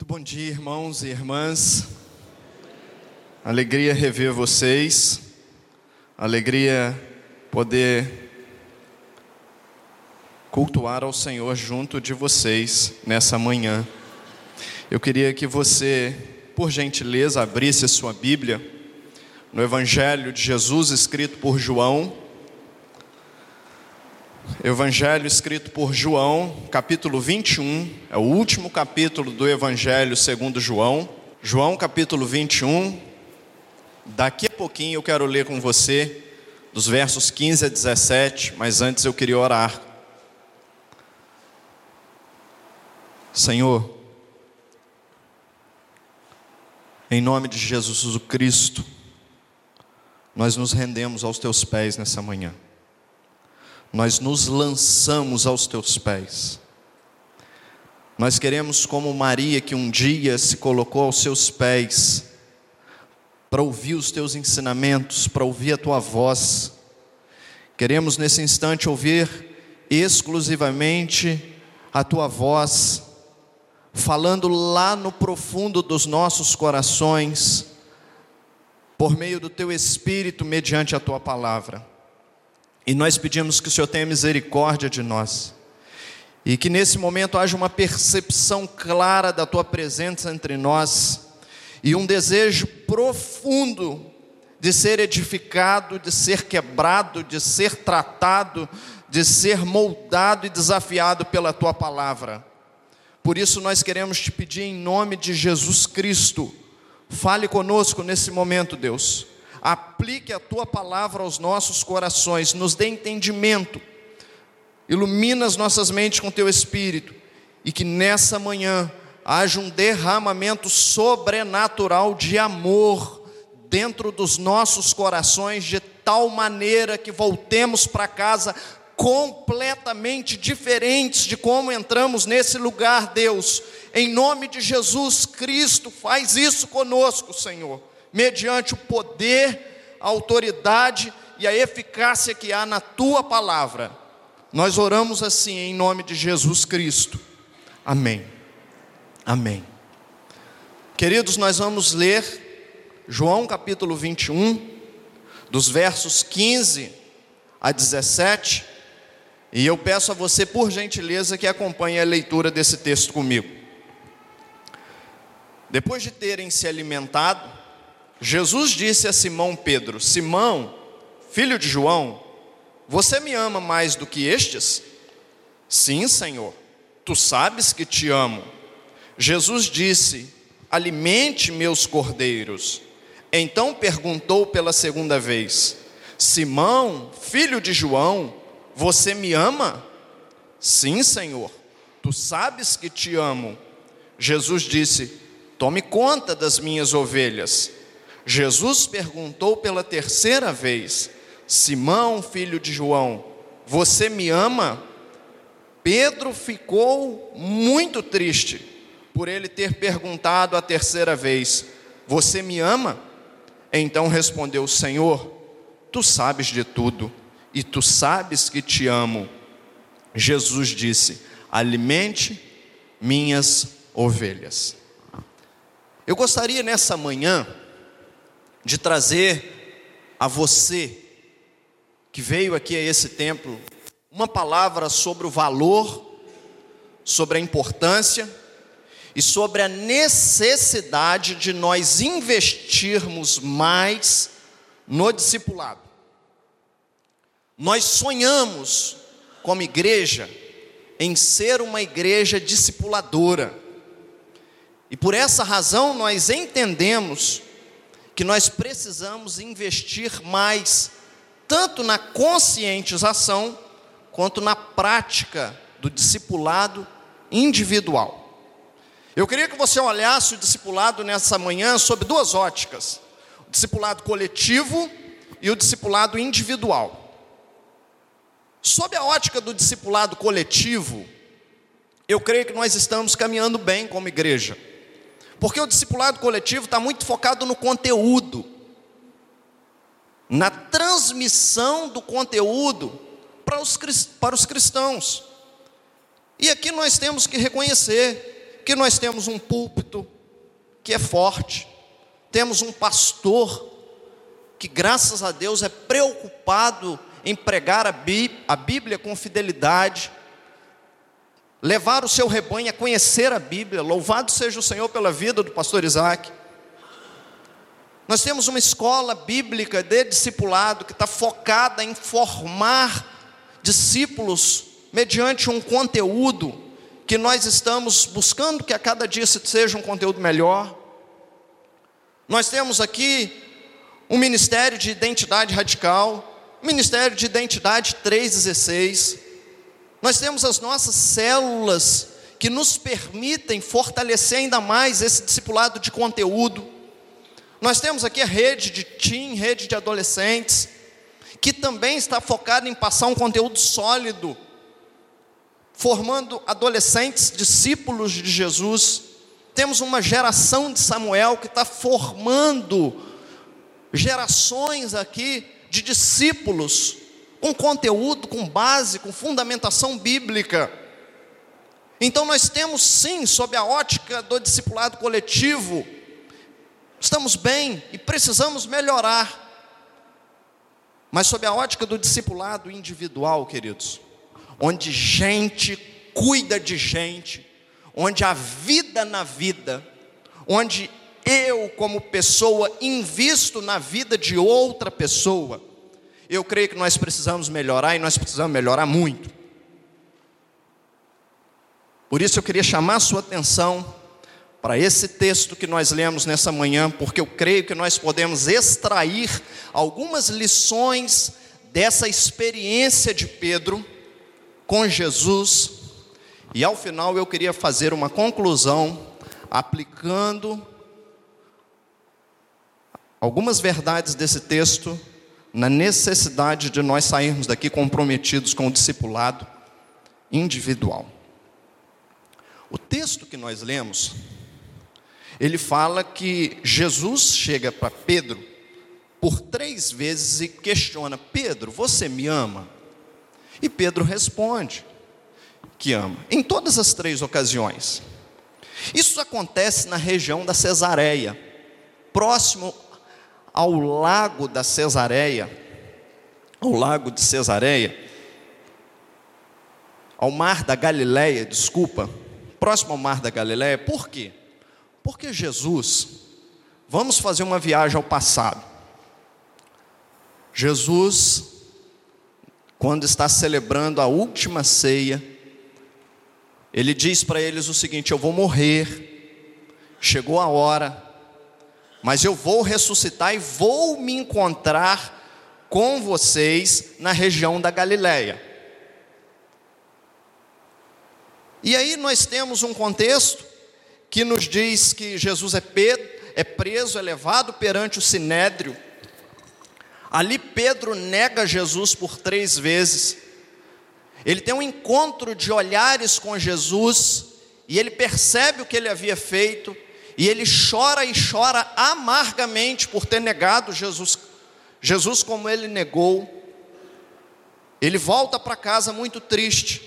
Muito bom dia, irmãos e irmãs. Alegria rever vocês. Alegria poder cultuar ao Senhor junto de vocês nessa manhã. Eu queria que você, por gentileza, abrisse a sua Bíblia no Evangelho de Jesus escrito por João. Evangelho escrito por João, capítulo 21, é o último capítulo do Evangelho segundo João. João, capítulo 21, daqui a pouquinho eu quero ler com você, dos versos 15 a 17, mas antes eu queria orar. Senhor, em nome de Jesus Cristo, nós nos rendemos aos Teus pés nessa manhã. Nós nos lançamos aos Teus pés. Nós queremos, como Maria, que um dia se colocou aos Seus pés, para ouvir os Teus ensinamentos, para ouvir a Tua voz. Queremos nesse instante ouvir exclusivamente a Tua voz, falando lá no profundo dos nossos corações, por meio do Teu Espírito, mediante a Tua palavra. E nós pedimos que o Senhor tenha misericórdia de nós, e que nesse momento haja uma percepção clara da Tua presença entre nós, e um desejo profundo de ser edificado, de ser quebrado, de ser tratado, de ser moldado e desafiado pela Tua palavra. Por isso nós queremos Te pedir em nome de Jesus Cristo, fale conosco nesse momento, Deus. Aplique a Tua palavra aos nossos corações, nos dê entendimento, ilumina as nossas mentes com Teu Espírito, e que nessa manhã haja um derramamento sobrenatural de amor dentro dos nossos corações, de tal maneira que voltemos para casa completamente diferentes de como entramos nesse lugar, Deus. Em nome de Jesus Cristo, faz isso conosco, Senhor, mediante o poder, a autoridade e a eficácia que há na Tua palavra. Nós oramos assim em nome de Jesus Cristo. Amém. Amém. Queridos, nós vamos ler João capítulo 21, dos versos 15 a 17, e eu peço a você, por gentileza, que acompanhe a leitura desse texto comigo. Depois de terem se alimentado, Jesus disse a Simão Pedro: Simão, filho de João, você me ama mais do que estes? Sim, Senhor, tu sabes que te amo. Jesus disse: alimente meus cordeiros. Então perguntou pela segunda vez: Simão, filho de João, você me ama? Sim, Senhor, tu sabes que te amo. Jesus disse: tome conta das minhas ovelhas. Jesus perguntou pela terceira vez: Simão, filho de João, você me ama? Pedro ficou muito triste por ele ter perguntado a terceira vez: você me ama? Então respondeu: Senhor, tu sabes de tudo, e tu sabes que te amo. Jesus disse: alimente minhas ovelhas. Eu gostaria nessa manhã de trazer a você, que veio aqui a esse templo, uma palavra sobre o valor, sobre a importância e sobre a necessidade de nós investirmos mais no discipulado. Nós sonhamos, como igreja, em ser uma igreja discipuladora, e por essa razão nós entendemos que nós precisamos investir mais, tanto na conscientização, quanto na prática do discipulado individual. Eu queria que você olhasse o discipulado nessa manhã sob duas óticas: o discipulado coletivo e o discipulado individual. Sob a ótica do discipulado coletivo, eu creio que nós estamos caminhando bem como igreja, porque o discipulado coletivo está muito focado no conteúdo, na transmissão do conteúdo para os cristãos. E aqui nós temos que reconhecer Aqui nós temos um púlpito que é forte, temos um pastor que, graças a Deus, é preocupado em pregar a Bíblia com fidelidade, levar o seu rebanho a conhecer a Bíblia. Louvado seja o Senhor pela vida do pastor Isaac. Nós temos uma escola bíblica de discipulado que está focada em formar discípulos mediante um conteúdo que nós estamos buscando que a cada dia seja um conteúdo melhor. Nós temos aqui um ministério de identidade radical, ministério de identidade 316. Nós temos as nossas células que nos permitem fortalecer ainda mais esse discipulado de conteúdo. Nós temos aqui a rede de teen, rede de adolescentes, que também está focada em passar um conteúdo sólido, formando adolescentes, discípulos de Jesus. Temos uma geração de Samuel que está formando gerações aqui de discípulos, com conteúdo, com base, com fundamentação bíblica. Então nós temos sim, sob a ótica do discipulado coletivo, estamos bem e precisamos melhorar. Mas sob a ótica do discipulado individual, queridos, onde gente cuida de gente, onde há vida na vida, onde eu como pessoa invisto na vida de outra pessoa, eu creio que nós precisamos melhorar, e nós precisamos melhorar muito. Por isso eu queria chamar a sua atenção para esse texto que nós lemos nessa manhã, porque eu creio que nós podemos extrair algumas lições dessa experiência de Pedro com Jesus, e ao final eu queria fazer uma conclusão, aplicando algumas verdades desse texto, na necessidade de nós sairmos daqui comprometidos com o discipulado individual. O texto que nós lemos, ele fala que Jesus chega para Pedro por 3 vezes e questiona: Pedro, você me ama? E Pedro responde que ama, em todas as 3 ocasiões. Isso acontece na região da Cesareia, próximo ao lago da Cesareia, ao lago de Cesareia, ao mar da Galileia, próximo ao mar da Galileia. Por quê? Porque Jesus, vamos fazer uma viagem ao passado. Jesus, quando está celebrando a última ceia, ele diz para eles o seguinte: eu vou morrer, chegou a hora, mas eu vou ressuscitar e vou me encontrar com vocês na região da Galileia. E aí nós temos um contexto que nos diz que Jesus é preso, é levado perante o Sinédrio. Ali Pedro nega Jesus por 3 vezes. Ele tem um encontro de olhares com Jesus, e ele percebe o que ele havia feito, e ele chora e chora amargamente por ter negado Jesus como ele negou. Ele volta para casa muito triste.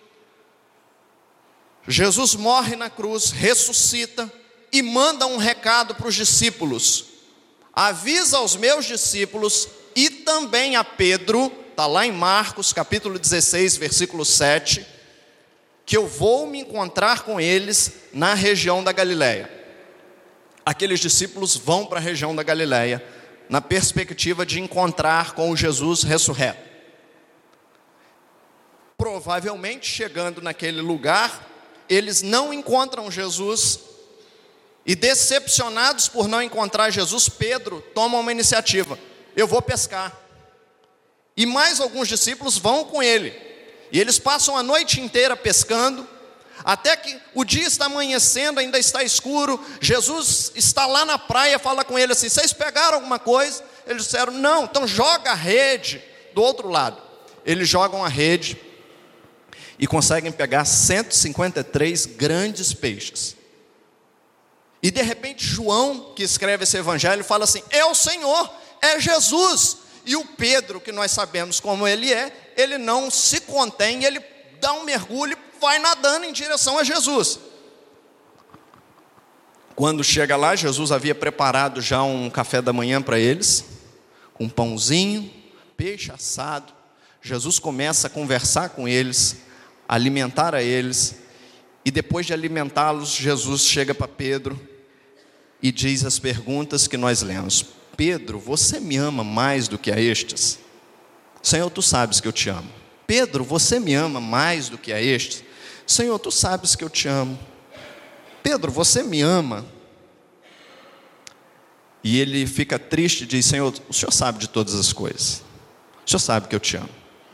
Jesus morre na cruz, ressuscita e manda um recado para os discípulos: avisa aos meus discípulos e também a Pedro, está lá em Marcos capítulo 16, versículo 7, que eu vou me encontrar com eles na região da Galileia. Aqueles discípulos vão para a região da Galileia, na perspectiva de encontrar com o Jesus ressurreto. Provavelmente, chegando naquele lugar, eles não encontram Jesus, e decepcionados por não encontrar Jesus, Pedro toma uma iniciativa: eu vou pescar. E mais alguns discípulos vão com ele, e eles passam a noite inteira pescando, até que o dia está amanhecendo, ainda está escuro. Jesus está lá na praia, fala com ele assim: vocês pegaram alguma coisa? Eles disseram: não. Então joga a rede do outro lado. Eles jogam a rede e conseguem pegar 153 grandes peixes. E de repente João, que escreve esse evangelho, fala assim: é o Senhor, é Jesus. E o Pedro, que nós sabemos como ele é, ele não se contém, ele dá um mergulho e vai nadando em direção a Jesus. Quando chega lá, Jesus havia preparado já um café da manhã para eles, com pãozinho, peixe assado. Jesus começa a conversar com eles, a alimentar a eles, e depois de alimentá-los, Jesus chega para Pedro e diz as perguntas que nós lemos. Pedro, você me ama mais do que a estes? Senhor, tu sabes que eu te amo. Pedro, você me ama mais do que a estes? Senhor, tu sabes que eu te amo. Pedro, você me ama? E ele fica triste e diz, Senhor, o Senhor sabe de todas as coisas. O Senhor sabe que eu te amo.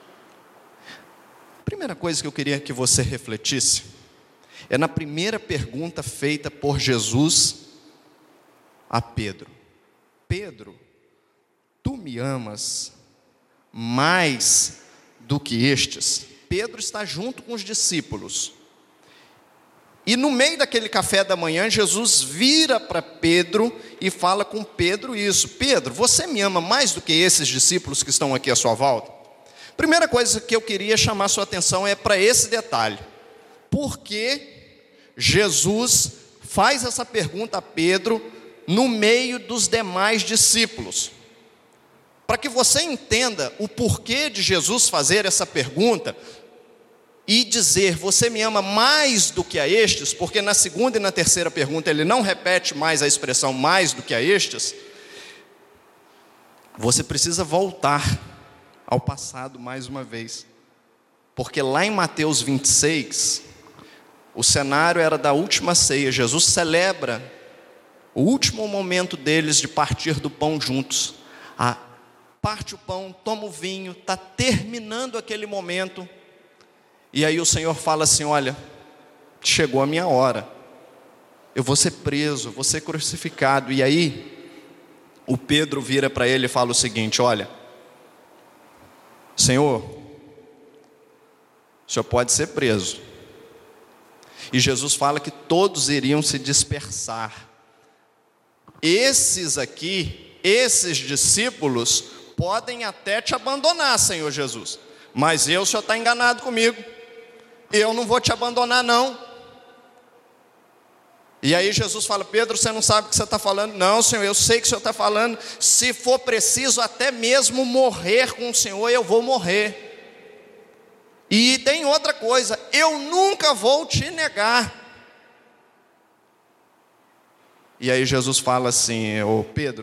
A primeira coisa que eu queria que você refletisse é na primeira pergunta feita por Jesus a Pedro. Pedro, tu me amas mais do que estes? Pedro está junto com os discípulos. E no meio daquele café da manhã, Jesus vira para Pedro e fala com Pedro isso. Pedro, você me ama mais do que esses discípulos que estão aqui à sua volta? Primeira coisa que eu queria chamar sua atenção é para esse detalhe. Por que Jesus faz essa pergunta a Pedro no meio dos demais discípulos? Para que você entenda o porquê de Jesus fazer essa pergunta e dizer, você me ama mais do que a estes, porque na segunda e na terceira pergunta ele não repete mais a expressão mais do que a estes, você precisa voltar ao passado mais uma vez. Porque lá em Mateus 26, o cenário era da última ceia. Jesus celebra o último momento deles de partir do pão juntos. Parte o pão, toma o vinho, está terminando aquele momento. E aí o Senhor fala assim, olha, chegou a minha hora. Eu vou ser preso, vou ser crucificado. E aí, o Pedro vira para ele e fala o seguinte, olha, Senhor, o Senhor pode ser preso. E Jesus fala que todos iriam se dispersar. Esses aqui, esses discípulos, podem até te abandonar, Senhor Jesus. Mas o Senhor está enganado comigo. Eu não vou te abandonar, não. E aí Jesus fala, Pedro, você não sabe o que você está falando? Não, Senhor, eu sei o que o Senhor está falando. Se for preciso até mesmo morrer com o Senhor, eu vou morrer. E tem outra coisa, eu nunca vou te negar. E aí Jesus fala assim, ô Pedro,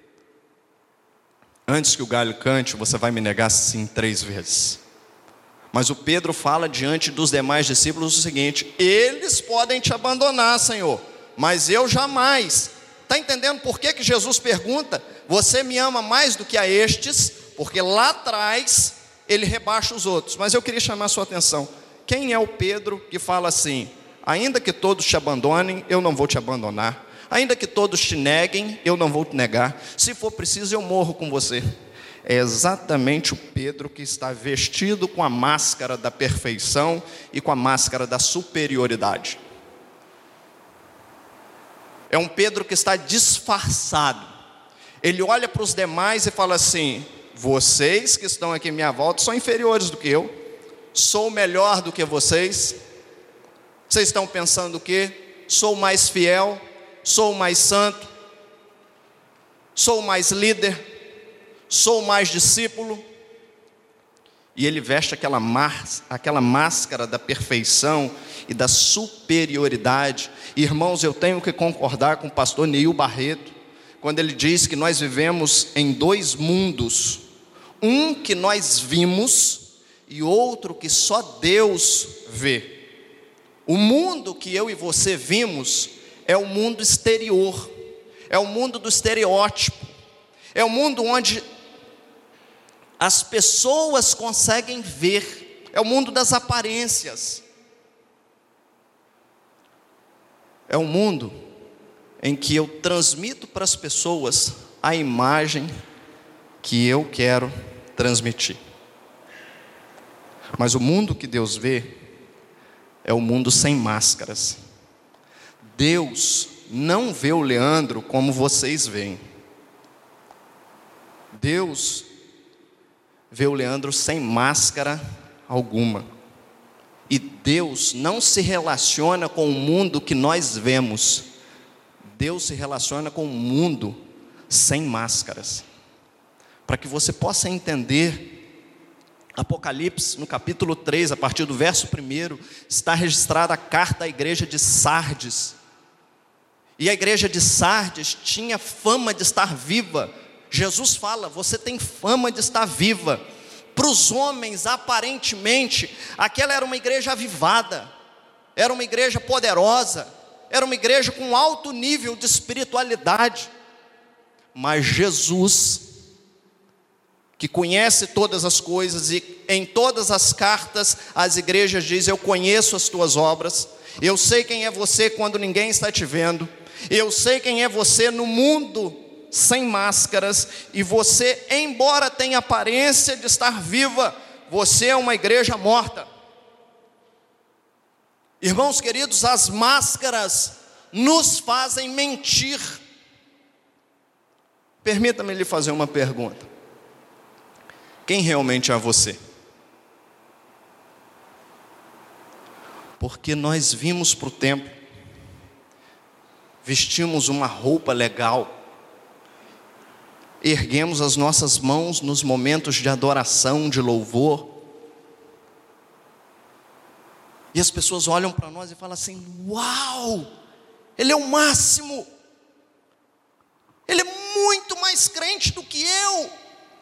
antes que o galho cante, você vai me negar sim 3 vezes. Mas o Pedro fala diante dos demais discípulos o seguinte, eles podem te abandonar, Senhor, mas eu jamais. Está entendendo por que Jesus pergunta, você me ama mais do que a estes? Porque lá atrás ele rebaixa os outros. Mas eu queria chamar a sua atenção, quem é o Pedro que fala assim, ainda que todos te abandonem, eu não vou te abandonar. Ainda que todos te neguem, eu não vou te negar. Se for preciso, eu morro com você. É exatamente o Pedro que está vestido com a máscara da perfeição e com a máscara da superioridade. É um Pedro que está disfarçado. Ele olha para os demais e fala assim, vocês que estão aqui à minha volta são inferiores do que eu. Sou melhor do que vocês. Vocês estão pensando o quê? Sou mais fiel, sou mais santo, sou mais líder, sou mais discípulo. E ele veste aquela máscara da perfeição e da superioridade. Irmãos, eu tenho que concordar com o pastor Neil Barreto, quando ele diz que nós vivemos em 2 mundos. Um que nós vimos e outro que só Deus vê. O mundo que eu e você vimos é o mundo exterior, é o mundo do estereótipo, é o mundo onde as pessoas conseguem ver, é o mundo das aparências. É um mundo em que eu transmito para as pessoas a imagem que eu quero transmitir. Mas o mundo que Deus vê é o mundo sem máscaras. Deus não vê o Leandro como vocês veem. Deus vê o Leandro sem máscara alguma. E Deus não se relaciona com o mundo que nós vemos. Deus se relaciona com o mundo sem máscaras. Para que você possa entender, Apocalipse, no capítulo 3, a partir do verso 1, está registrada a carta à igreja de Sardes. E a igreja de Sardes tinha fama de estar viva. Jesus fala, você tem fama de estar viva. Para os homens, aparentemente, aquela era uma igreja avivada, era uma igreja poderosa, era uma igreja com alto nível de espiritualidade. Mas Jesus, que conhece todas as coisas, e em todas as cartas as igrejas diz: eu conheço as tuas obras, eu sei quem é você quando ninguém está te vendo, eu sei quem é você no mundo sem máscaras, e você, embora tenha aparência de estar viva, você é uma igreja morta. Irmãos queridos, as máscaras nos fazem mentir. Permita-me lhe fazer uma pergunta: quem realmente é você? Porque nós vimos para o templo, vestimos uma roupa legal, erguemos as nossas mãos nos momentos de adoração, de louvor, e as pessoas olham para nós e falam assim: uau, ele é o máximo, ele é muito mais crente do que eu.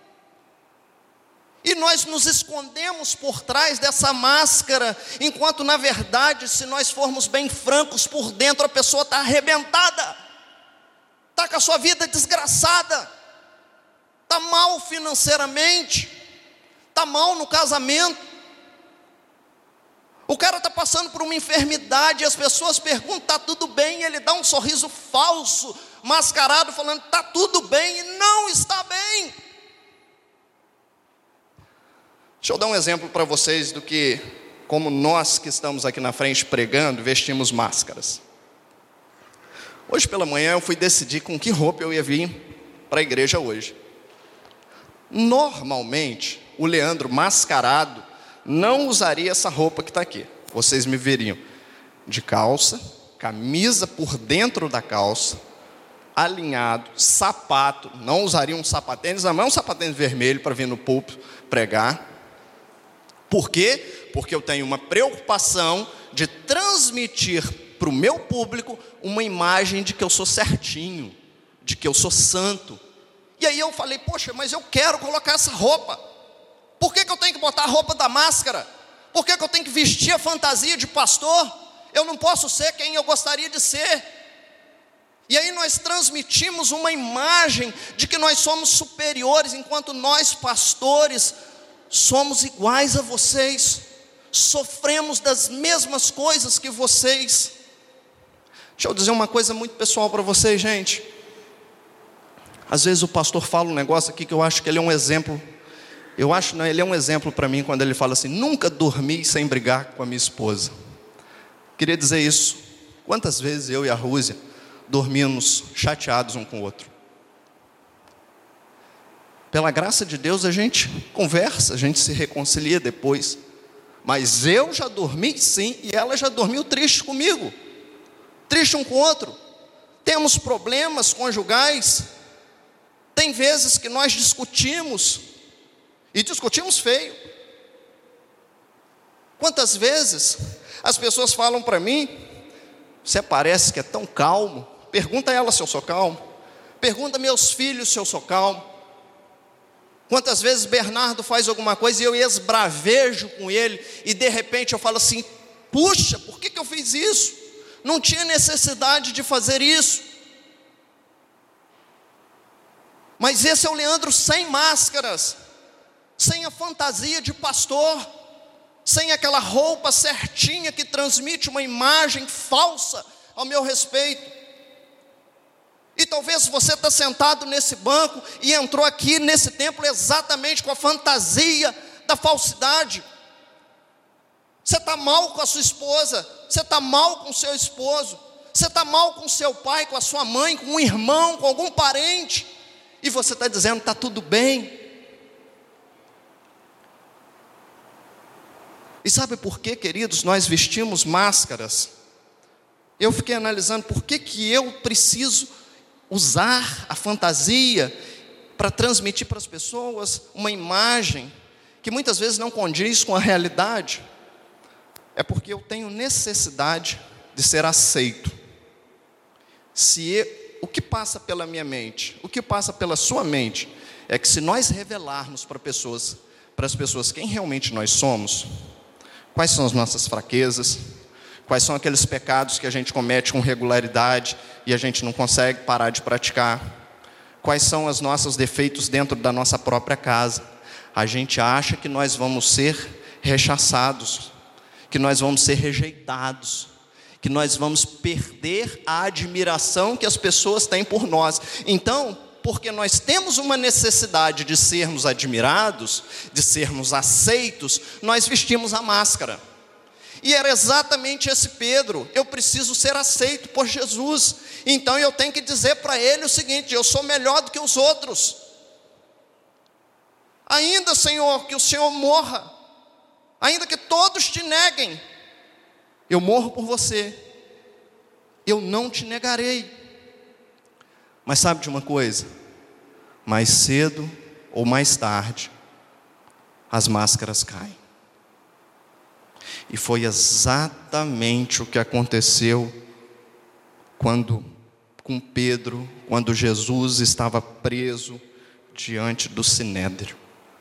E nós nos escondemos por trás dessa máscara, enquanto na verdade, se nós formos bem francos, por dentro a pessoa está arrebentada, está com a sua vida desgraçada, está mal financeiramente, está mal no casamento, o cara está passando por uma enfermidade, e as pessoas perguntam: está tudo bem? E ele dá um sorriso falso, mascarado, falando: está tudo bem, e não está bem. Deixa eu dar um exemplo para vocês do que, como nós que estamos aqui na frente pregando, vestimos máscaras. Hoje pela manhã eu fui decidir com que roupa eu ia vir para a igreja hoje. Normalmente, o Leandro mascarado não usaria essa roupa que está aqui. Vocês me veriam de calça, camisa por dentro da calça, alinhado, sapato, não usaria um sapatênis, mas um sapatênis vermelho para vir no púlpito pregar. Por quê? Porque eu tenho uma preocupação de transmitir para o meu público uma imagem de que eu sou certinho, de que eu sou santo. E aí eu falei: poxa, mas eu quero colocar essa roupa. Por que eu tenho que botar a roupa da máscara? Por que eu tenho que vestir a fantasia de pastor? Eu não posso ser quem eu gostaria de ser. E aí nós transmitimos uma imagem de que nós somos superiores, enquanto nós, pastores, somos iguais a vocês, sofremos das mesmas coisas que vocês. Deixa eu dizer uma coisa muito pessoal para vocês, gente. Às vezes o pastor fala um negócio aqui que eu acho que ele é um exemplo. Ele é um exemplo para mim quando ele fala assim: nunca dormi sem brigar com a minha esposa. Queria dizer isso. Quantas vezes eu e a Rússia dormimos chateados um com o outro? Pela graça de Deus a gente conversa, a gente se reconcilia depois. Mas eu já dormi sim, e ela já dormiu triste comigo, triste um com o outro. Temos problemas conjugais. Tem vezes que nós discutimos, e discutimos feio. Quantas vezes as pessoas falam para mim: você parece que é tão calmo. Pergunta a ela se eu sou calmo, pergunta a meus filhos se eu sou calmo. Quantas vezes Bernardo faz alguma coisa e eu esbravejo com ele, e de repente eu falo assim: puxa, por que eu fiz isso? Não tinha necessidade de fazer isso. Mas esse é o Leandro sem máscaras, sem a fantasia de pastor, sem aquela roupa certinha que transmite uma imagem falsa ao meu respeito. E talvez você está sentado nesse banco e entrou aqui nesse templo exatamente com a fantasia da falsidade. Você está mal com a sua esposa, você está mal com o seu esposo, você está mal com o seu pai, com a sua mãe, com um irmão, com algum parente, e você está dizendo: está tudo bem. E sabe por quê, queridos, nós vestimos máscaras? Eu fiquei analisando por que eu preciso usar a fantasia para transmitir para as pessoas uma imagem que muitas vezes não condiz com a realidade. É porque eu tenho necessidade de ser aceito. O que passa pela minha mente, o que passa pela sua mente, é que se nós revelarmos para as pessoas quem realmente nós somos, quais são as nossas fraquezas, quais são aqueles pecados que a gente comete com regularidade e a gente não consegue parar de praticar, quais são os nossos defeitos dentro da nossa própria casa, a gente acha que nós vamos ser rechaçados, que nós vamos ser rejeitados, que nós vamos perder a admiração que as pessoas têm por nós. Então, porque nós temos uma necessidade de sermos admirados, de sermos aceitos, nós vestimos a máscara. E era exatamente esse Pedro: eu preciso ser aceito por Jesus, então eu tenho que dizer para ele o seguinte: eu sou melhor do que os outros. Ainda, Senhor, que o Senhor morra, ainda que todos te neguem, eu morro por você, eu não te negarei. Mas sabe de uma coisa? Mais cedo ou mais tarde, as máscaras caem. E foi exatamente o que aconteceu com Pedro, quando Jesus estava preso diante do Sinédrio.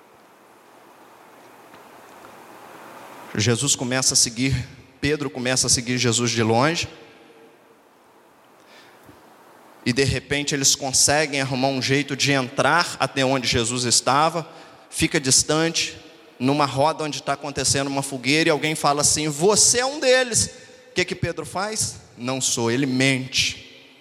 Pedro começa a seguir Jesus de longe, e de repente eles conseguem arrumar um jeito de entrar até onde Jesus estava, fica distante, numa roda onde está acontecendo uma fogueira, e alguém fala assim: você é um deles. O que Pedro faz? Não sou. Ele mente.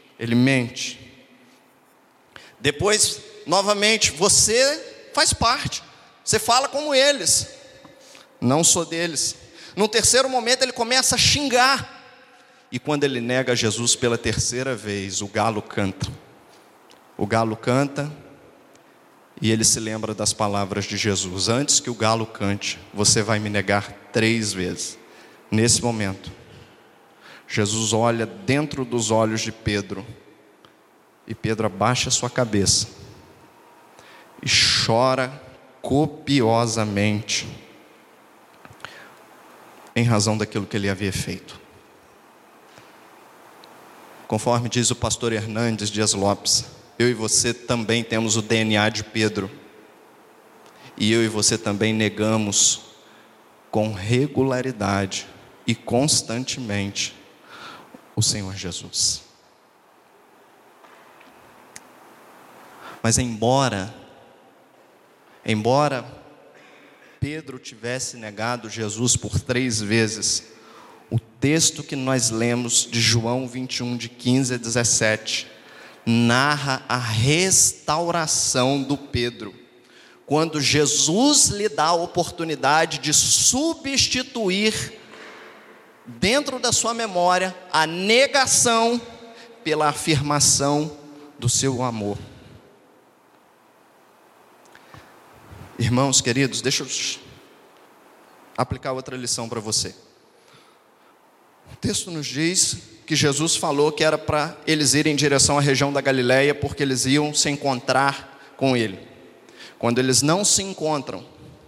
Depois, novamente, você faz parte, você fala como eles. Não sou deles. No terceiro momento ele começa a xingar, e quando ele nega Jesus pela terceira vez, o galo canta. E ele se lembra das palavras de Jesus: antes que o galo cante, você vai me negar 3 vezes. Nesse momento, Jesus olha dentro dos olhos de Pedro, e Pedro abaixa sua cabeça e chora copiosamente, em razão daquilo que ele havia feito. Conforme diz o pastor Hernandes Dias Lopes, eu e você também temos o DNA de Pedro. E eu e você também negamos com regularidade e constantemente o Senhor Jesus. Mas embora Pedro tivesse negado Jesus por 3 vezes, o texto que nós lemos de João 21, de 15 a 17, narra a restauração do Pedro, quando Jesus lhe dá a oportunidade de substituir, dentro da sua memória, a negação pela afirmação do seu amor. Irmãos queridos, deixa eu aplicar outra lição para você. O texto nos diz que Jesus falou que era para eles irem em direção à região da Galileia, porque eles iam se encontrar com ele. Quando eles não se encontram,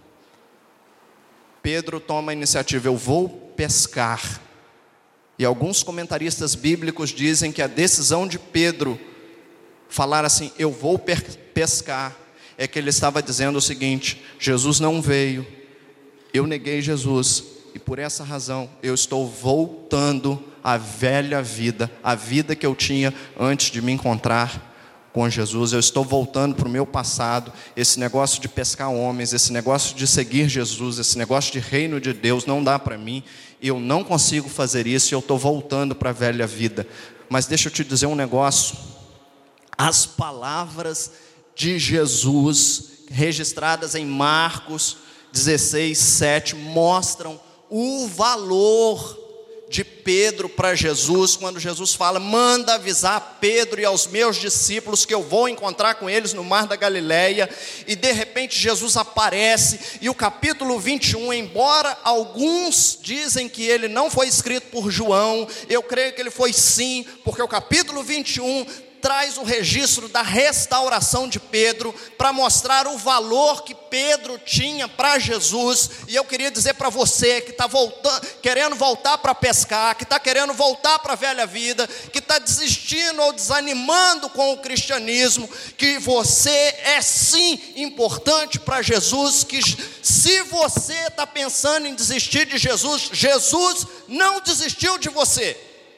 Pedro toma a iniciativa: eu vou pescar. E alguns comentaristas bíblicos dizem que a decisão de Pedro falar assim, eu vou pescar, é que ele estava dizendo o seguinte: Jesus não veio, eu neguei Jesus, e por essa razão eu estou voltando à velha vida, a vida que eu tinha antes de me encontrar com Jesus. Eu estou voltando para o meu passado. Esse negócio de pescar homens, esse negócio de seguir Jesus, esse negócio de reino de Deus não dá para mim, eu não consigo fazer isso, e eu estou voltando para a velha vida. Mas deixa eu te dizer um negócio: as palavras de Jesus, registradas em Marcos 16, 7, mostram o valor de Pedro para Jesus, quando Jesus fala: manda avisar a Pedro e aos meus discípulos que eu vou encontrar com eles no mar da Galileia. E de repente Jesus aparece, e o capítulo 21, embora alguns dizem que ele não foi escrito por João, eu creio que ele foi sim, porque o capítulo 21 traz o registro da restauração de Pedro, para mostrar o valor que Pedro tinha para Jesus. E eu queria dizer para você que está querendo voltar para pescar, que está querendo voltar para a velha vida, que está desistindo ou desanimando com o cristianismo, que você é sim importante para Jesus, que se você está pensando em desistir de Jesus, Jesus não desistiu de você.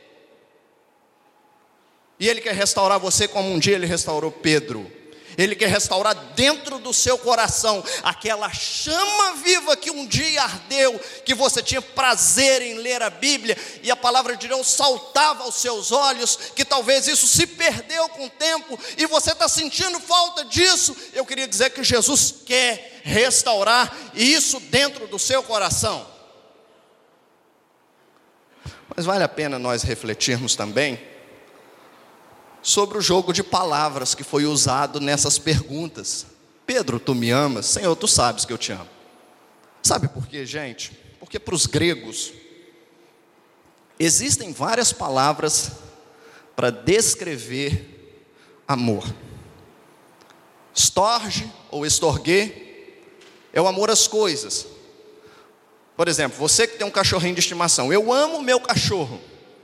E Ele quer restaurar você como um dia Ele restaurou Pedro. Ele quer restaurar dentro do seu coração aquela chama viva que um dia ardeu, que você tinha prazer em ler a Bíblia, e a palavra de Deus saltava aos seus olhos, que talvez isso se perdeu com o tempo, e você está sentindo falta disso. Eu queria dizer que Jesus quer restaurar isso dentro do seu coração. Mas vale a pena nós refletirmos também sobre o jogo de palavras que foi usado nessas perguntas. Pedro, tu me amas? Senhor, tu sabes que eu te amo. Sabe por quê, gente? Porque para os gregos existem várias palavras para descrever amor. Storge ou estorguê é o amor às coisas. Por exemplo, você que tem um cachorrinho de estimação: eu amo meu cachorro.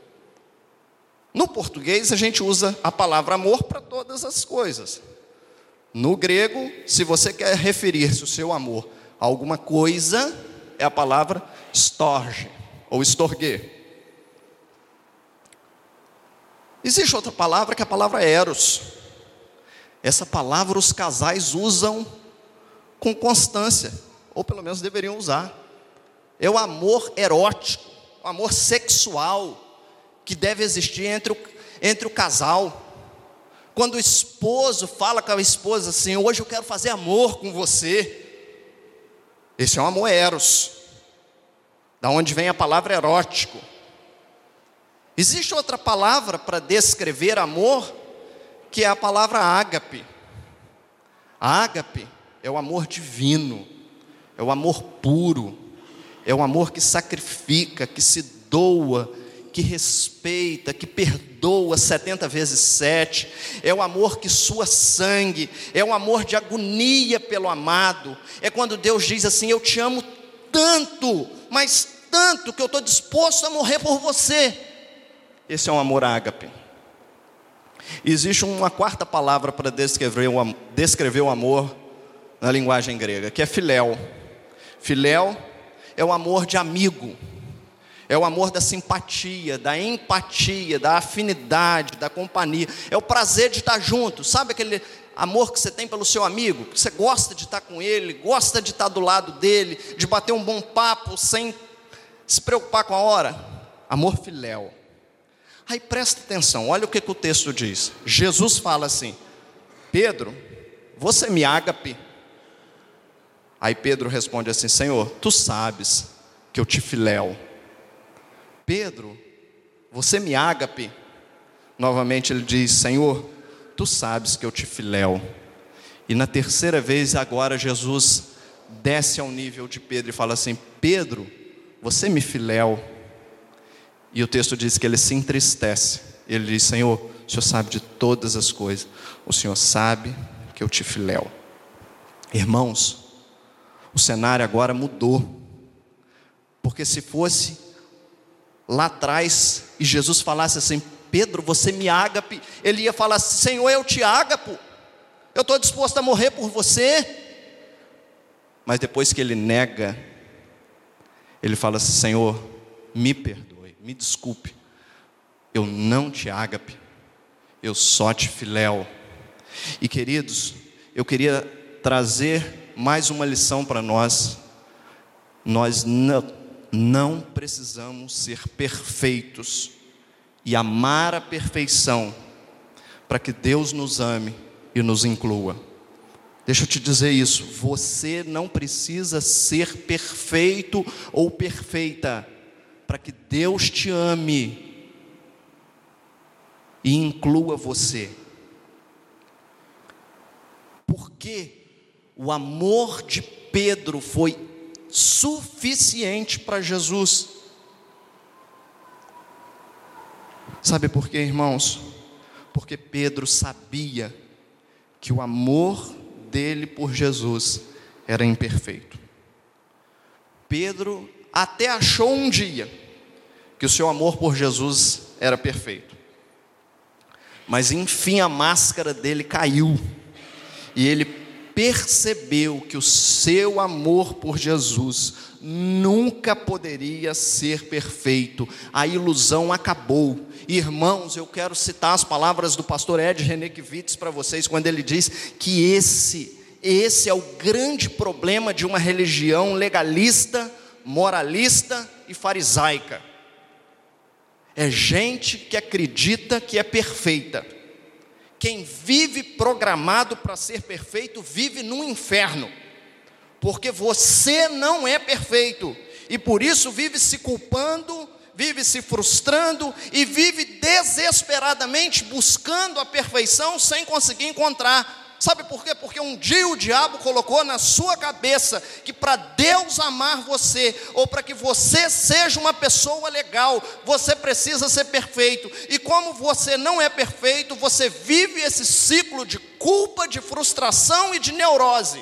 No português a gente usa a palavra amor para todas as coisas. No grego, se você quer referir-se o seu amor a alguma coisa, é a palavra storge ou estorguê. Existe outra palavra, que é a palavra eros. Essa palavra os casais usam com constância, ou pelo menos deveriam usar. É o amor erótico, o amor sexual que deve existir entre o casal. Quando o esposo fala com a esposa assim: hoje eu quero fazer amor com você. Esse é um amor eros, da onde vem a palavra erótico. Existe outra palavra para descrever amor, que é a palavra ágape. Ágape é o amor divino, é o amor puro, é o amor que sacrifica, que se doa, que respeita, que perdoa 70 vezes 7, é o amor que sua sangue, é um amor de agonia pelo amado. É quando Deus diz assim: eu te amo tanto, mas tanto, que eu estou disposto a morrer por você. Esse é um amor ágape. Existe uma quarta palavra para descrever o amor na linguagem grega, que é filéu. Filéu é o amor de amigo, é o amor da simpatia, da empatia, da afinidade, da companhia. É o prazer de estar junto. Sabe aquele amor que você tem pelo seu amigo? Que você gosta de estar com ele, gosta de estar do lado dele, de bater um bom papo sem se preocupar com a hora. Amor filéu. Aí presta atenção, olha o que o texto diz. Jesus fala assim: Pedro, você me ágape? Aí Pedro responde assim: Senhor, tu sabes que eu te filéu. Pedro, você me ágape? Novamente ele diz: Senhor, tu sabes que eu te filéu. E na terceira vez agora Jesus desce ao nível de Pedro e fala assim: Pedro, você me filéu? E o texto diz que ele se entristece. Ele diz: Senhor, o Senhor sabe de todas as coisas, o Senhor sabe que eu te filéu. Irmãos, o cenário agora mudou, porque se fosse lá atrás e Jesus falasse assim: Pedro, você me ágape, ele ia falar assim: Senhor, eu te ágapo, eu estou disposto a morrer por você. Mas depois que ele nega, ele fala assim: Senhor, me perdoe, me desculpe, eu não te ágape, eu só te filéu. E queridos, eu queria trazer mais uma lição para nós. Nós não precisamos ser perfeitos e amar a perfeição para que Deus nos ame e nos inclua. Deixa eu te dizer isso: você não precisa ser perfeito ou perfeita para que Deus te ame e inclua você. Porque o amor de Pedro foi suficiente para Jesus. Sabe por quê, irmãos? Porque Pedro sabia que o amor dele por Jesus era imperfeito. Pedro até achou um dia que o seu amor por Jesus era perfeito. Mas enfim a máscara dele caiu. E ele percebeu que o seu amor por Jesus nunca poderia ser perfeito. A ilusão acabou. Irmãos, eu quero citar as palavras do pastor Ed Renekiewicz para vocês, quando ele diz que esse é o grande problema de uma religião legalista, moralista e farisaica. É gente que acredita que é perfeita. Quem vive programado para ser perfeito, vive no inferno. Porque você não é perfeito. E por isso vive se culpando, vive se frustrando e vive desesperadamente buscando a perfeição sem conseguir encontrar. Sabe por quê? Porque um dia o diabo colocou na sua cabeça que para Deus amar você, ou para que você seja uma pessoa legal, você precisa ser perfeito. E como você não é perfeito, você vive esse ciclo de culpa, de frustração e de neurose.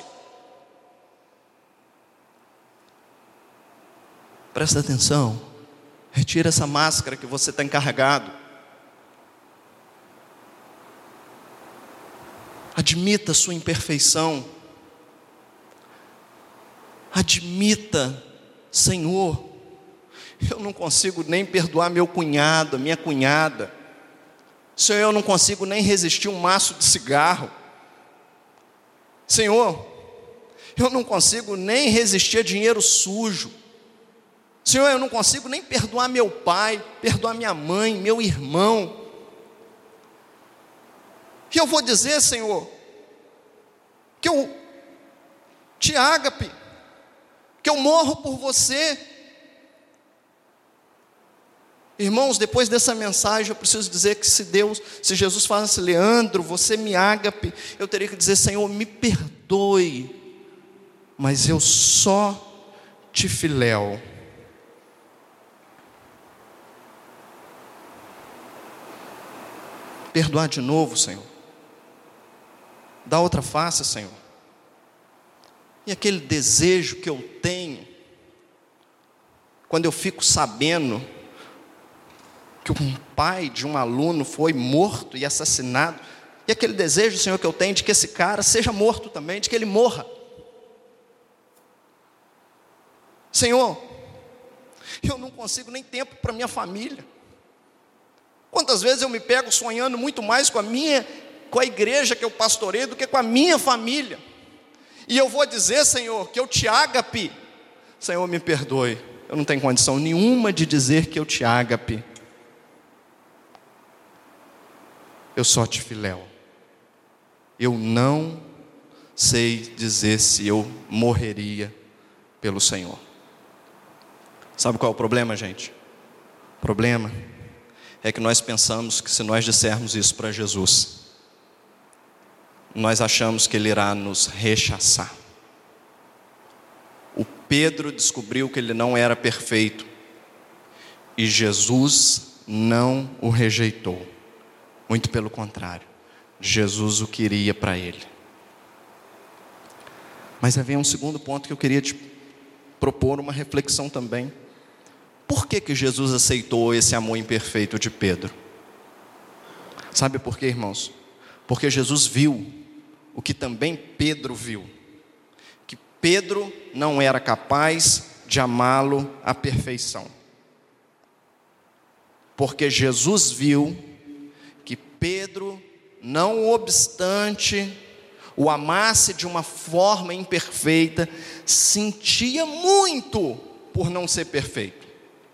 Presta atenção, retira essa máscara que você está encarregado. Admita sua imperfeição. Admita, Senhor, eu não consigo nem perdoar meu cunhado, minha cunhada. Senhor, eu não consigo nem resistir um maço de cigarro. Senhor, eu não consigo nem resistir a dinheiro sujo. Senhor, eu não consigo nem perdoar meu pai, perdoar minha mãe, meu irmão. E eu vou dizer, Senhor, que eu te ágape, que eu morro por você. Irmãos, depois dessa mensagem, eu preciso dizer que se Jesus falasse, Leandro, você me ágape, eu teria que dizer, Senhor, me perdoe, mas eu só te filéu. Perdoar de novo, Senhor. Dá outra face, Senhor. E aquele desejo que eu tenho, quando eu fico sabendo que um pai de um aluno foi morto e assassinado, e aquele desejo, Senhor, que eu tenho de que esse cara seja morto também, de que ele morra. Senhor, eu não consigo nem tempo para minha família. Quantas vezes eu me pego sonhando muito mais com a igreja que eu pastoreio do que com a minha família. E eu vou dizer, Senhor, que eu te ágape. Senhor, me perdoe, eu não tenho condição nenhuma de dizer que eu te ágape. Eu só te filéu. Eu não sei dizer se eu morreria pelo Senhor. Sabe qual é o problema, gente? O problema é que nós pensamos que se nós dissermos isso para Jesus, nós achamos que Ele irá nos rechaçar. O Pedro descobriu que ele não era perfeito, e Jesus não o rejeitou. Muito pelo contrário, Jesus o queria para ele. Mas havia um segundo ponto que eu queria te propor uma reflexão também. Por que Jesus aceitou esse amor imperfeito de Pedro? Sabe por quê, irmãos? Porque Jesus viu o que também Pedro viu, que Pedro não era capaz de amá-lo à perfeição. Porque Jesus viu que Pedro, não obstante o amasse de uma forma imperfeita, sentia muito por não ser perfeito.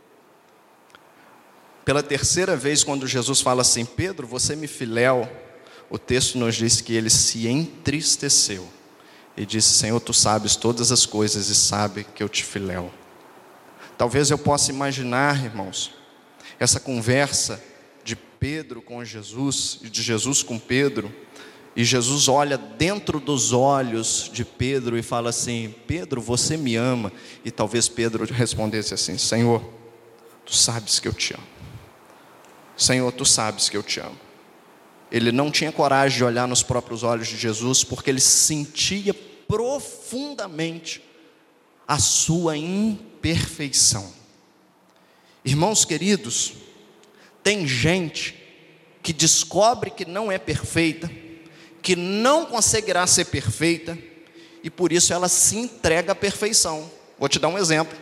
Pela terceira vez, quando Jesus fala assim, Pedro, você me filéu, o texto nos diz que ele se entristeceu e disse, Senhor, tu sabes todas as coisas e sabe que eu te filéu. Talvez eu possa imaginar, irmãos, essa conversa de Pedro com Jesus, e de Jesus com Pedro, e Jesus olha dentro dos olhos de Pedro e fala assim: Pedro, você me ama? E talvez Pedro respondesse assim: Senhor, tu sabes que eu te amo. Senhor, tu sabes que eu te amo. Ele não tinha coragem de olhar nos próprios olhos de Jesus, porque ele sentia profundamente a sua imperfeição. Irmãos queridos, tem gente que descobre que não é perfeita, que não conseguirá ser perfeita, e por isso ela se entrega à perfeição. Vou te dar um exemplo.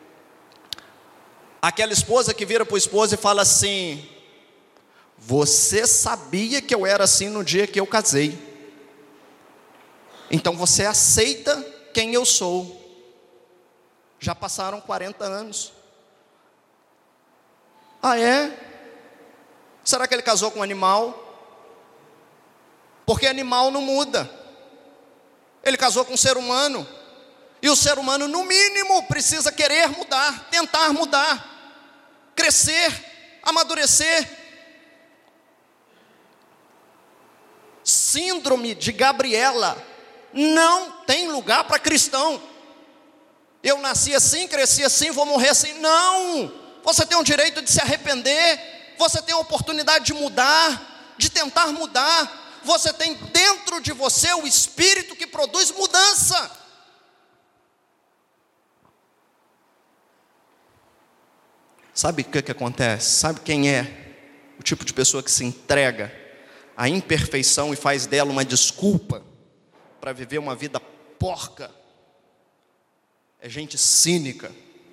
Aquela esposa que vira para o esposo e fala assim: você sabia que eu era assim no dia que eu casei, então você aceita quem eu sou. Já passaram 40 anos. Ah, é? Será que ele casou com um animal? Porque animal não muda. Ele casou com um ser humano, e o ser humano no mínimo precisa querer mudar, tentar mudar, crescer, amadurecer. Síndrome de Gabriela não tem lugar para cristão. Eu nasci assim, cresci assim, vou morrer assim. Não! Você tem o direito de se arrepender, você tem a oportunidade de mudar, de tentar mudar. Você tem dentro de você o Espírito que produz mudança. Sabe o que acontece? Sabe quem é o tipo de pessoa que se entrega à imperfeição e faz dela uma desculpa para viver uma vida porca? É gente cínica.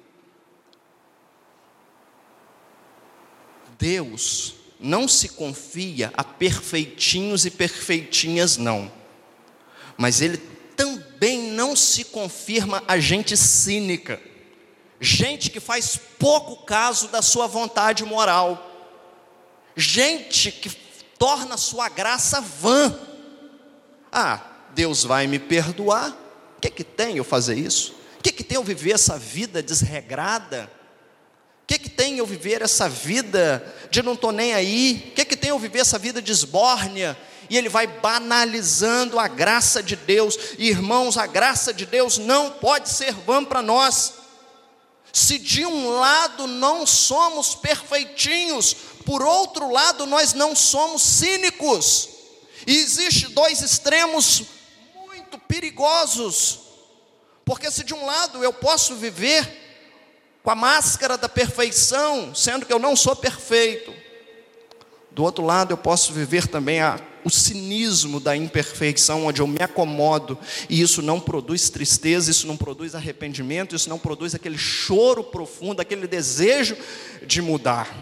Deus não se confia a perfeitinhos e perfeitinhas, não. Mas Ele também não se confirma a gente cínica. Gente que faz pouco caso da sua vontade moral. Gente que torna a sua graça vã. Ah, Deus vai me perdoar? O que tem eu fazer isso? O que tem eu viver essa vida desregrada? O que tem eu viver essa vida de não estou nem aí? O que tem eu viver essa vida de esbórnia? E ele vai banalizando a graça de Deus. E, irmãos, a graça de Deus não pode ser vã para nós. Se de um lado não somos perfeitinhos, por outro lado nós não somos cínicos. E existem dois extremos muito perigosos. Porque se de um lado eu posso viver com a máscara da perfeição, sendo que eu não sou perfeito, do outro lado eu posso viver também o cinismo da imperfeição, onde eu me acomodo, e isso não produz tristeza, isso não produz arrependimento, isso não produz aquele choro profundo, aquele desejo de mudar.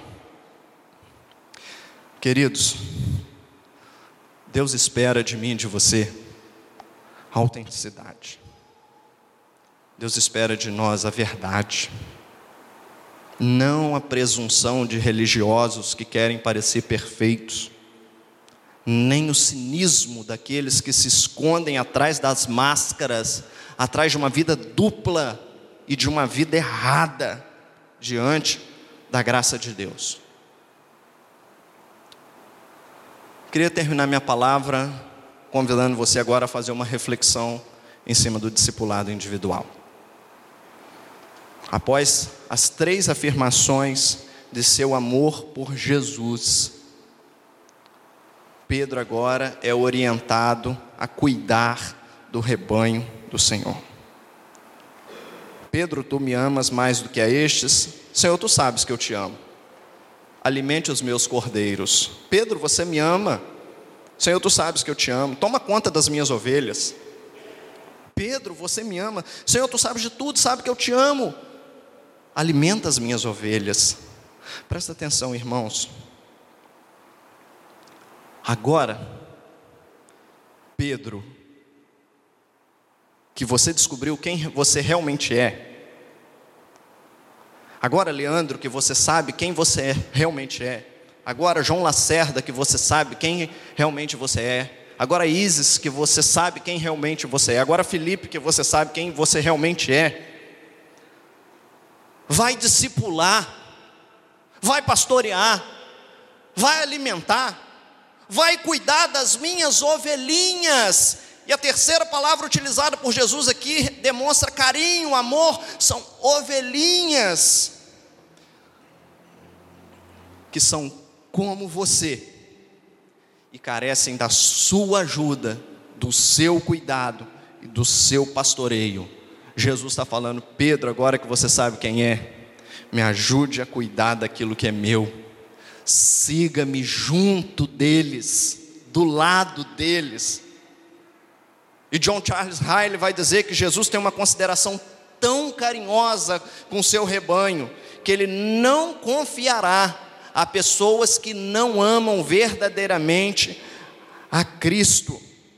Queridos, Deus espera de mim e de você a autenticidade. Deus espera de nós a verdade. Não a presunção de religiosos que querem parecer perfeitos, nem o cinismo daqueles que se escondem atrás das máscaras, atrás de uma vida dupla e de uma vida errada diante da graça de Deus. Queria terminar minha palavra convidando você agora a fazer uma reflexão em cima do discipulado individual. Após as 3 afirmações de seu amor por Jesus, Pedro agora é orientado a cuidar do rebanho do Senhor. Pedro, tu me amas mais do que a estes? Senhor, tu sabes que eu te amo. Alimente os meus cordeiros. Pedro, você me ama? Senhor, tu sabes que eu te amo. Toma conta das minhas ovelhas. Pedro, você me ama? Senhor, tu sabes de tudo, sabe que eu te amo. Alimenta as minhas ovelhas. Presta atenção, irmãos. Agora, Pedro, que você descobriu quem você realmente é. Agora, Leandro, que você sabe quem você realmente é. Agora, João Lacerda, que você sabe quem realmente você é. Agora, Isis, que você sabe quem realmente você é. Agora, Felipe, que você sabe quem você realmente é. vai discipular, vai pastorear, vai alimentar, vai cuidar das minhas ovelhinhas. E a terceira palavra utilizada por Jesus aqui demonstra carinho, amor, são ovelhinhas, que são como você, e carecem da sua ajuda, do seu cuidado e do seu pastoreio. Jesus está falando: Pedro, agora que você sabe quem é, me ajude a cuidar daquilo que é meu, siga-me junto deles, do lado deles. E John Charles Riley vai dizer que Jesus tem uma consideração tão carinhosa com o seu rebanho, que ele não confiará a pessoas que não amam verdadeiramente a Cristo.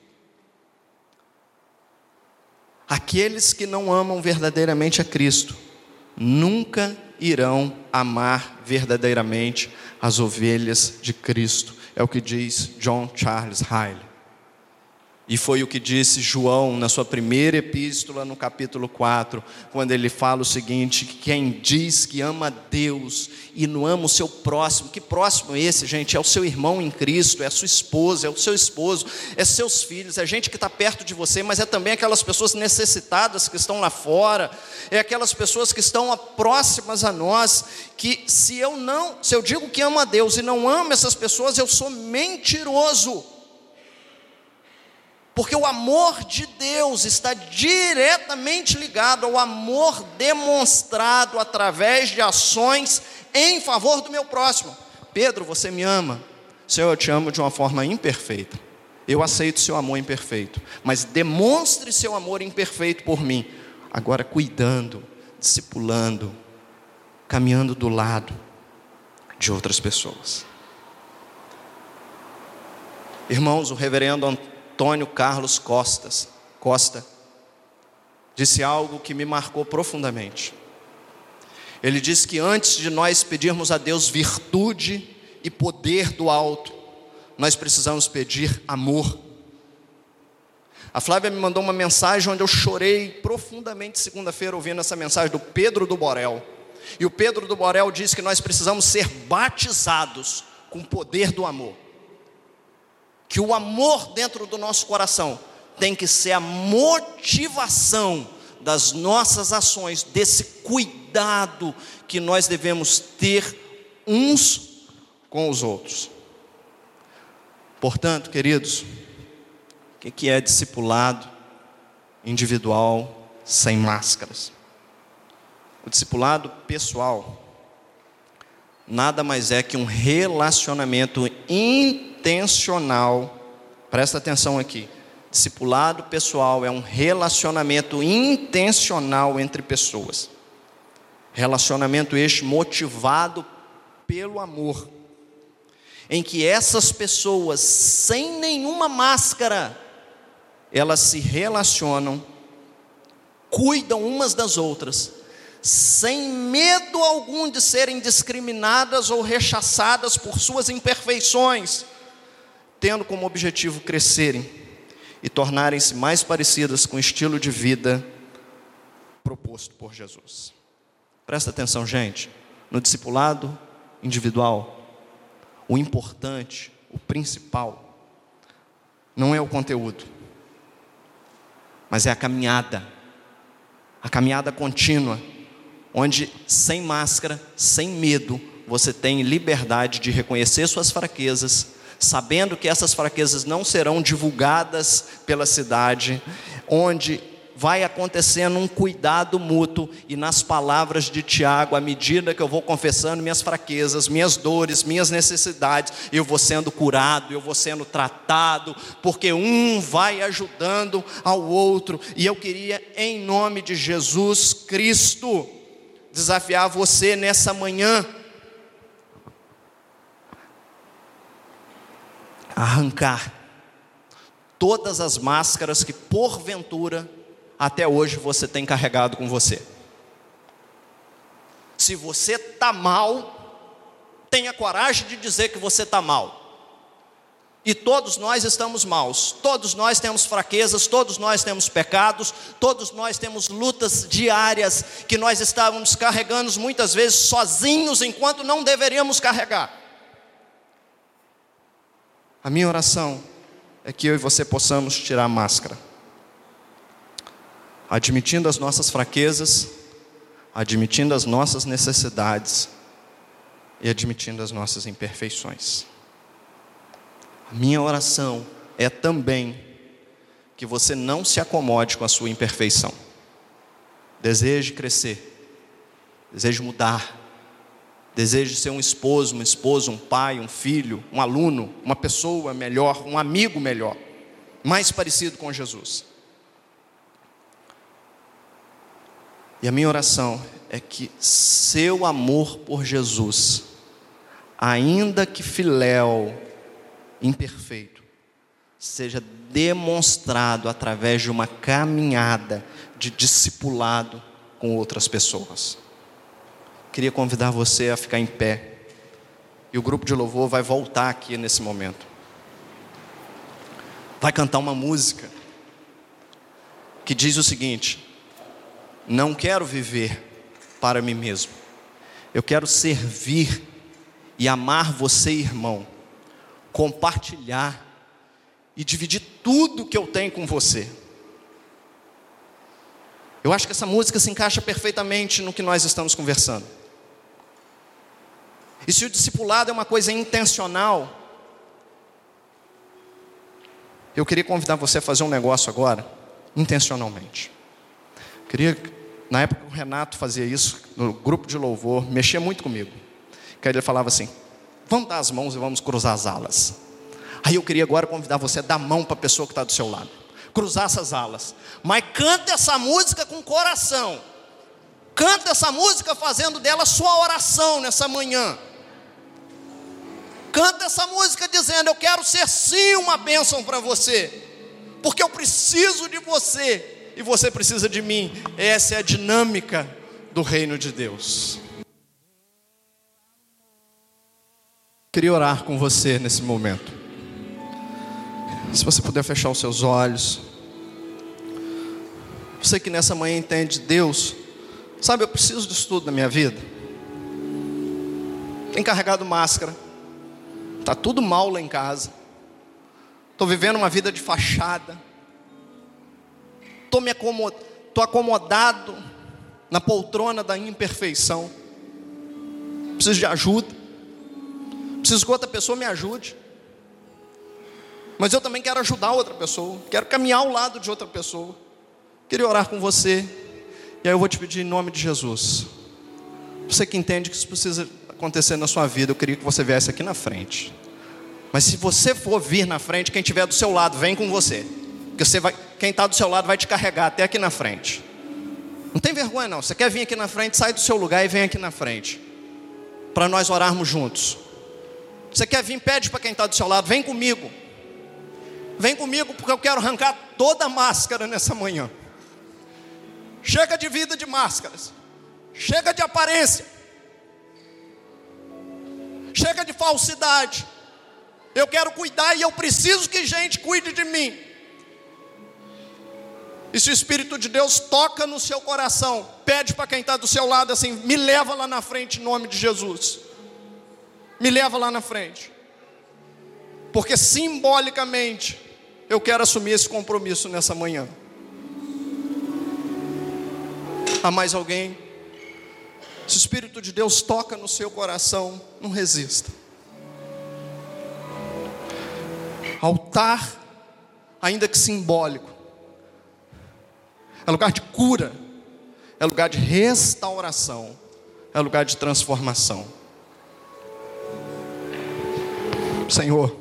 Aqueles que não amam verdadeiramente a Cristo nunca irão amar verdadeiramente as ovelhas de Cristo. É o que diz John Charles Riley. E foi o que disse João na sua primeira epístola, no capítulo 4, quando ele fala o seguinte: que quem diz que ama a Deus e não ama o seu próximo, que próximo é esse, gente? É o seu irmão em Cristo, é a sua esposa, é o seu esposo, é seus filhos, é gente que está perto de você, mas é também aquelas pessoas necessitadas que estão lá fora, é aquelas pessoas que estão próximas a nós, que se eu digo que amo a Deus e não amo essas pessoas, eu sou mentiroso. Porque o amor de Deus está diretamente ligado ao amor demonstrado através de ações em favor do meu próximo. Pedro, você me ama? Senhor, eu te amo de uma forma imperfeita. Eu aceito seu amor imperfeito, mas demonstre seu amor imperfeito por mim. Agora cuidando, discipulando, caminhando do lado de outras pessoas. Irmãos, o reverendo Antônio Carlos Costa disse algo que me marcou profundamente. Ele disse que antes de nós pedirmos a Deus virtude e poder do alto, nós precisamos pedir amor. A Flávia me mandou uma mensagem onde eu chorei profundamente segunda-feira ouvindo essa mensagem do Pedro do Borel. E o Pedro do Borel disse que nós precisamos ser batizados com o poder do amor. Que o amor dentro do nosso coração tem que ser a motivação das nossas ações, desse cuidado que nós devemos ter uns com os outros. Portanto, queridos, o que é discipulado individual sem máscaras? O discipulado pessoal nada mais é que um relacionamento intencional. Presta atenção aqui. Discipulado pessoal é um relacionamento intencional entre pessoas. Relacionamento este motivado pelo amor, em que essas pessoas, sem nenhuma máscara, elas se relacionam, cuidam umas das outras, sem medo algum de serem discriminadas ou rechaçadas por suas imperfeições, tendo como objetivo crescerem e tornarem-se mais parecidas com o estilo de vida proposto por Jesus. Presta atenção, gente, no discipulado individual, o importante, o principal, não é o conteúdo, mas é a caminhada contínua, onde sem máscara, sem medo, você tem liberdade de reconhecer suas fraquezas, sabendo que essas fraquezas não serão divulgadas pela cidade, onde vai acontecendo um cuidado mútuo, e nas palavras de Tiago, à medida que eu vou confessando minhas fraquezas, minhas dores, minhas necessidades, eu vou sendo curado, eu vou sendo tratado, porque um vai ajudando ao outro. E eu queria, em nome de Jesus Cristo, desafiar você nessa manhã a arrancar todas as máscaras que porventura até hoje você tem carregado com você. Se você está mal, tenha coragem de dizer que você está mal. E todos nós estamos maus, todos nós temos fraquezas, todos nós temos pecados, todos nós temos lutas diárias que nós estávamos carregando muitas vezes sozinhos, enquanto não deveríamos carregar. A minha oração é que eu e você possamos tirar a máscara, admitindo as nossas fraquezas, admitindo as nossas necessidades e admitindo as nossas imperfeições. A minha oração é também que você não se acomode com a sua imperfeição. Deseje crescer, deseje mudar, deseje ser um esposo, uma esposa, um pai, um filho, um aluno, uma pessoa melhor, um amigo melhor, mais parecido com Jesus. E a minha oração é que seu amor por Jesus, ainda que filéu, imperfeito, seja demonstrado através de uma caminhada de discipulado com outras pessoas. Queria convidar você a ficar em pé, e o grupo de louvor vai voltar aqui nesse momento. Vai cantar uma música que diz o seguinte: não quero viver para mim mesmo, eu quero servir e amar você, irmão, compartilhar e dividir tudo que eu tenho com você. Eu acho que essa música se encaixa perfeitamente no que nós estamos conversando. E se o discipulado é uma coisa intencional, eu queria convidar você a fazer um negócio agora, intencionalmente. Na época que o Renato fazia isso, no grupo de louvor, mexia muito comigo. Que aí ele falava assim: vamos dar as mãos e vamos cruzar as alas. Aí eu queria agora convidar você a dar a mão para a pessoa que está do seu lado, cruzar essas alas. Mas canta essa música com coração. Canta essa música fazendo dela sua oração nessa manhã. Canta essa música dizendo: eu quero ser sim uma bênção para você, porque eu preciso de você e você precisa de mim. Essa é a dinâmica do reino de Deus. Queria orar com você nesse momento. Se você puder fechar os seus olhos. Você que nessa manhã entende: Deus, sabe, eu preciso disso tudo na minha vida. Tem carregado máscara, está tudo mal lá em casa, estou vivendo uma vida de fachada, estou acomodado na poltrona da imperfeição. Preciso de ajuda. Preciso que outra pessoa me ajude. Mas eu também quero ajudar outra pessoa. Quero caminhar ao lado de outra pessoa. Queria orar com você. E aí eu vou te pedir em nome de Jesus. Você que entende que isso precisa acontecer na sua vida, eu queria que você viesse aqui na frente. Mas se você for vir na frente, quem estiver do seu lado, vem com você. Porque quem está do seu lado vai te carregar até aqui na frente. Não tem vergonha não. Você quer vir aqui na frente, sai do seu lugar e vem aqui na frente, para nós orarmos juntos. Você quer vir, pede para quem está do seu lado: vem comigo. Vem comigo, porque eu quero arrancar toda a máscara nessa manhã. Chega de vida de máscaras. Chega de aparência. Chega de falsidade. Eu quero cuidar e eu preciso que gente cuide de mim. E se o Espírito de Deus toca no seu coração, pede para quem está do seu lado assim: me leva lá na frente em nome de Jesus. Me leva lá na frente. Porque simbolicamente eu quero assumir esse compromisso nessa manhã. Há mais alguém? Se o Espírito de Deus toca no seu coração, não resista. Altar, ainda que simbólico, é lugar de cura, é lugar de restauração, é lugar de transformação. Senhor,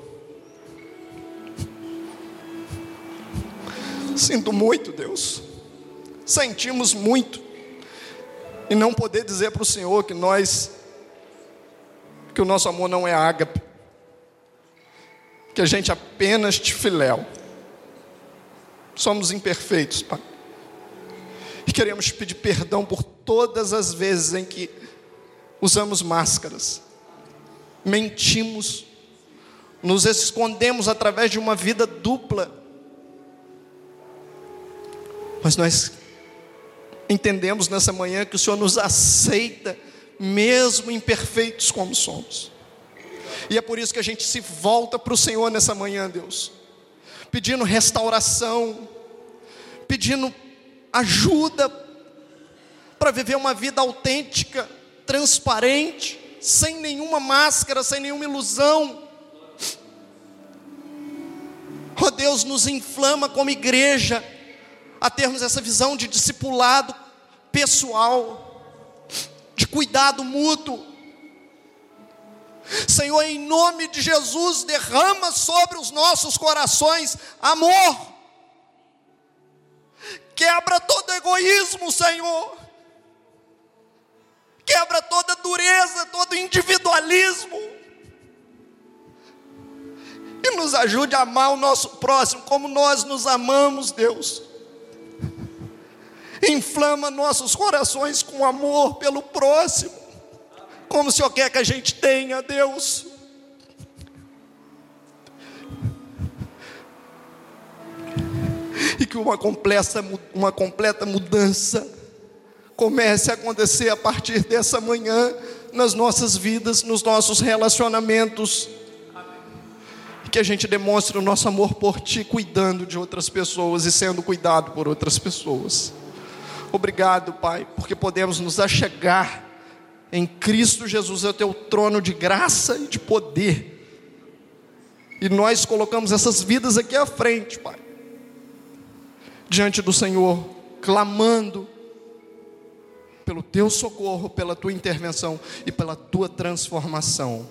sinto muito, Deus, sentimos muito, e não poder dizer para o Senhor que o nosso amor não é ágape, que a gente apenas te filéu. Somos imperfeitos, Pai, e queremos te pedir perdão por todas as vezes em que usamos máscaras, mentimos, nos escondemos através de uma vida dupla. Mas nós entendemos nessa manhã que o Senhor nos aceita, mesmo imperfeitos como somos. E é por isso que a gente se volta para o Senhor nessa manhã, Deus, pedindo restauração, pedindo ajuda para viver uma vida autêntica, transparente, sem nenhuma máscara, sem nenhuma ilusão. Ó Deus, nos inflama como igreja a termos essa visão de discipulado pessoal, de cuidado mútuo. Senhor, em nome de Jesus, derrama sobre os nossos corações amor. Quebra todo egoísmo, Senhor. Quebra toda dureza, todo individualismo. E nos ajude a amar o nosso próximo como nós nos amamos, Deus. Inflama nossos corações com amor pelo próximo, como o Senhor quer que a gente tenha, Deus. E que uma completa mudança comece a acontecer a partir dessa manhã, nas nossas vidas, nos nossos relacionamentos. Que a gente demonstre o nosso amor por Ti, cuidando de outras pessoas e sendo cuidado por outras pessoas. Obrigado, Pai, porque podemos nos achegar em Cristo Jesus, ao Teu trono de graça e de poder. E nós colocamos essas vidas aqui à frente, Pai, diante do Senhor, clamando pelo Teu socorro, pela Tua intervenção e pela Tua transformação.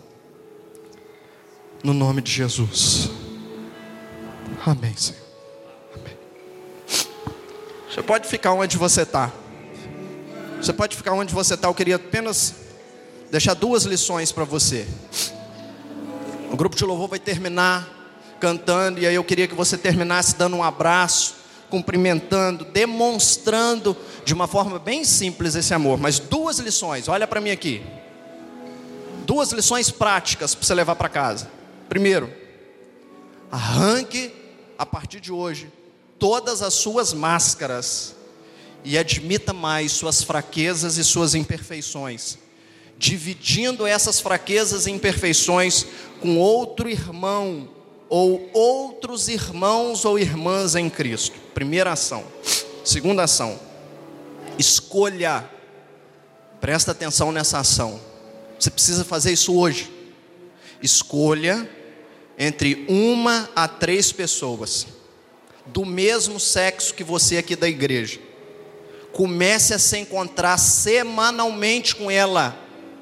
No nome de Jesus. Amém, Senhor. Amém. Você pode ficar onde você está. Você pode ficar onde você está. Eu queria apenas deixar 2 lições para você. O grupo de louvor vai terminar cantando, e aí eu queria que você terminasse dando um abraço, cumprimentando, demonstrando de uma forma bem simples esse amor. Mas 2 lições, olha para mim aqui. 2 lições práticas para você levar para casa. Primeiro, arranque a partir de hoje todas as suas máscaras e admita mais suas fraquezas e suas imperfeições, dividindo essas fraquezas e imperfeições com outro irmão ou outros irmãos ou irmãs em Cristo. Primeira ação. Segunda ação, escolha. Presta atenção nessa ação. Você precisa fazer isso hoje. Escolha entre 1 a 3 pessoas do mesmo sexo que você aqui da igreja. Comece a se encontrar semanalmente com ela,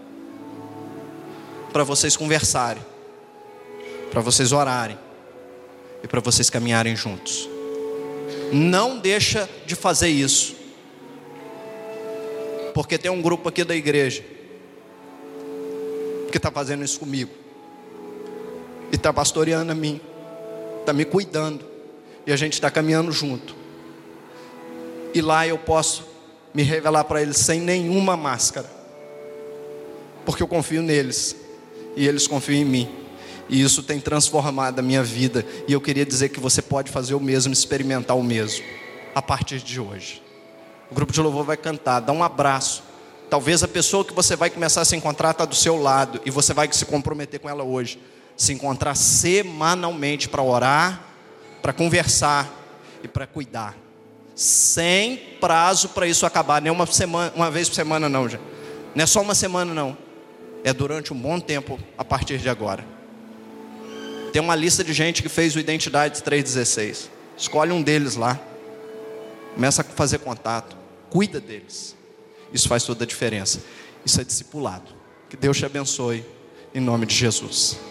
para vocês conversarem, para vocês orarem e para vocês caminharem juntos. Não deixa de fazer isso, porque tem um grupo aqui da igreja que está fazendo isso comigo e está pastoreando a mim, está me cuidando, e a gente está caminhando junto. E lá eu posso me revelar para eles sem nenhuma máscara, porque eu confio neles e eles confiam em mim, e isso tem transformado a minha vida. E eu queria dizer que você pode fazer o mesmo, experimentar o mesmo a partir de hoje. O grupo de louvor vai cantar, dá um abraço. Talvez a pessoa que você vai começar a se encontrar está do seu lado, e você vai se comprometer com ela hoje. Se encontrar semanalmente para orar, para conversar e para cuidar. Sem prazo para isso acabar. Nem uma vez por semana não, gente. Não é só uma semana não. É durante um bom tempo a partir de agora. Tem uma lista de gente que fez o Identidade 316. Escolhe um deles lá. Começa a fazer contato. Cuida deles. Isso faz toda a diferença. Isso é discipulado. Que Deus te abençoe. Em nome de Jesus.